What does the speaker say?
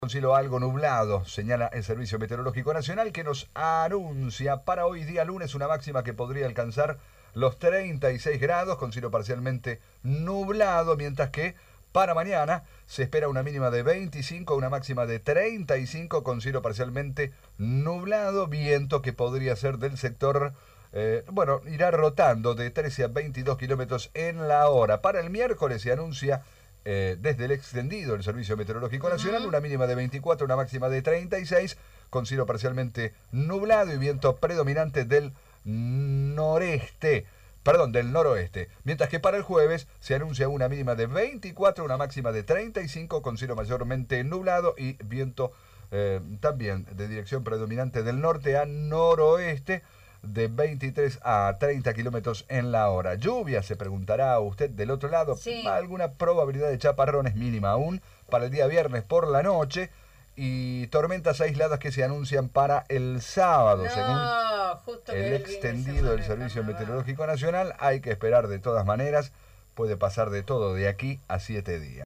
Cielo algo nublado, señala el Servicio Meteorológico Nacional, que nos anuncia para hoy día lunes una máxima que podría alcanzar los 36 grados con cielo parcialmente nublado, mientras que para mañana se espera una mínima de 25, una máxima de 35 con cielo parcialmente nublado, viento que podría ser del sector, irá rotando de 13 a 22 kilómetros en la hora. Para el miércoles se anuncia desde el extendido del Servicio Meteorológico Nacional, una mínima de 24, una máxima de 36, con cielo parcialmente nublado y viento predominante del del noroeste. Mientras que para el jueves se anuncia una mínima de 24, una máxima de 35, con cielo mayormente nublado y viento también de dirección predominante del norte a noroeste, de 23 a 30 kilómetros en la hora. Lluvia, se preguntará usted del otro lado. Sí. Alguna probabilidad de chaparrones mínima aún para el día viernes por la noche, y tormentas aisladas que se anuncian para el sábado, Justo según que el el fin de extendido del semana, Servicio carnaval. Meteorológico Nacional. Hay que esperar de todas maneras, puede pasar de todo de aquí a 7 días.